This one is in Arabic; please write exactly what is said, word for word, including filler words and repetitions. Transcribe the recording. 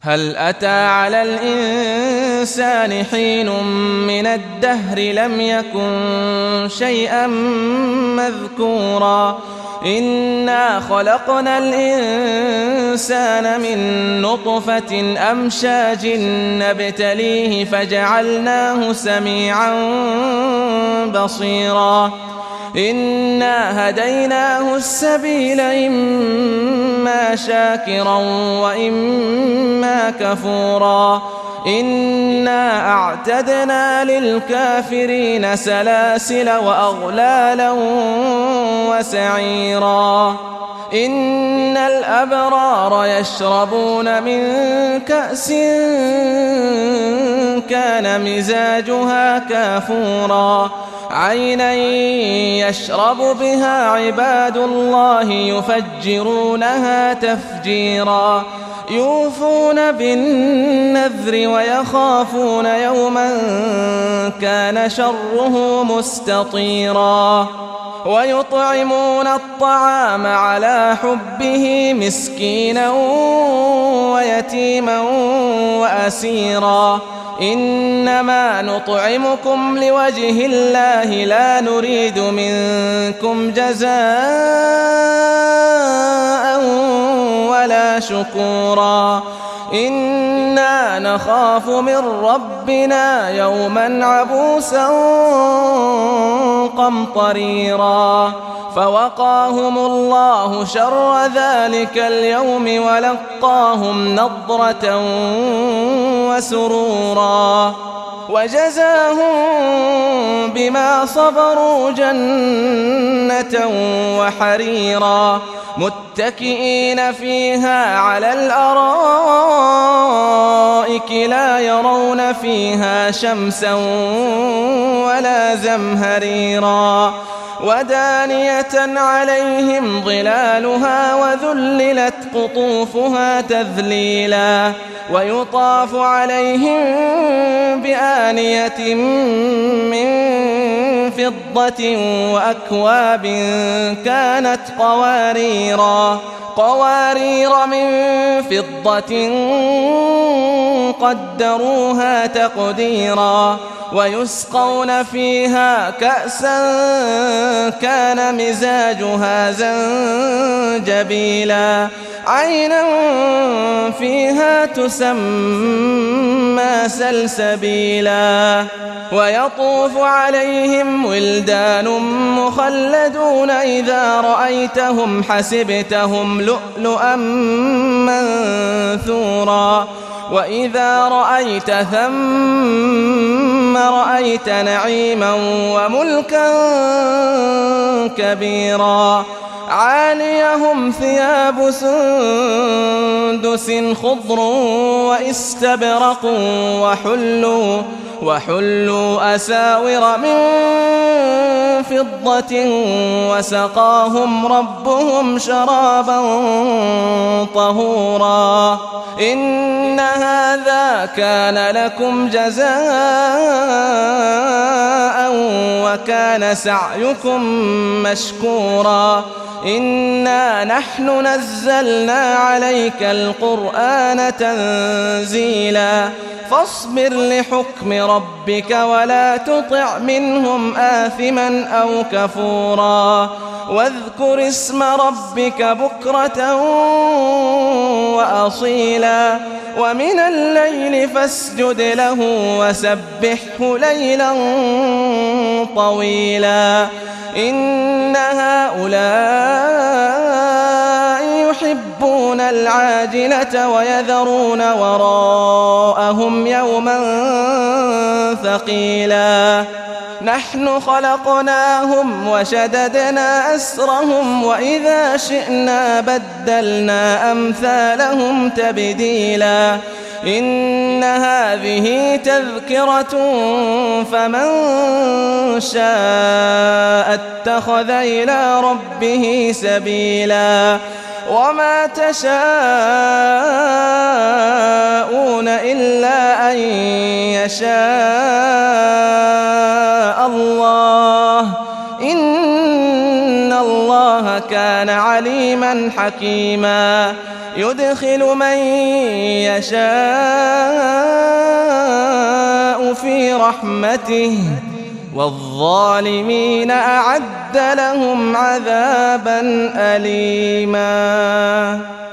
هل أتى على الإنسان حين من الدهر لم يكن شيئا مذكورا إنا خلقنا الإنسان من نطفة أمشاج نبتليه فجعلناه سميعا بصيرا إنا هديناه السبيل إما شاكرا وإما كفورا إنا أعتدنا للكافرين سلاسل وأغلالا وسعيرا إن الأبرار يشربون من كأس كان مزاجها كافورا عينا يشرب بها عباد الله يفجرونها تفجيرا يوفون بالنذر ويخافون يوما كان شره مستطيرا ويطعمون الطعام على حبه مسكينا ويتيما وأسيرا إنما نطعمكم لوجه الله لا نريد منكم جزاء ولا شكورا إنا نخاف من ربنا يوما عبوسا قمطريرا فوقاهم الله شر ذلك اليوم ولقاهم نضرة وسرورا وجزاهم بما صبروا جنة وحريرا متكئين فيها على الأرائك لا يرون فيها شمسا ولا زمهريرا ودانية عليهم ظلالها وذللت قطوفها تذليلا ويطاف عليهم بآنية من فضة وأكواب كانت قواريرا قوارير من فضة قدروها تقديرا ويسقون فيها كأسا كان مزاجها زنجبيلا عينا فيها تسمى سلسبيلا ويطوف عليهم ولدان مخلدون إذا رأيتهم حسبتهم لؤلؤا منثورا وإذا رأيت ثم رأيت نعيما وملكا كبيرا عاليهم ثياب سندس خضر واستبرق وحلوا, وحلوا أساور من فضة وسقاهم ربهم شرابا طهورا إن هذا كان لكم جزاء وكان سعيكم مشكورا إنا نحن نزلنا عليك القرآن تنزيلا فاصبر لحكم ربك ولا تطع منهم آثما أو كفورا واذكر اسم ربك بكرة وأصيلا ومن الليل فاسجد له وسبحه ليلا طويلا إن هؤلاء يحبون العاجلة ويذرون وراءهم يوما ثقيلا نحن خلقناهم وشددنا أسرهم وإذا شئنا بدلنا أمثالهم تبديلا إن هذه تذكرة فمن شاء اتخذ إلى ربه سبيلا وما تشاءون إلا أن يشاء الله إن الله كان عليما حكيما يدخل من يشاء في رحمته والظالمين أعد لهم عذابا أليما.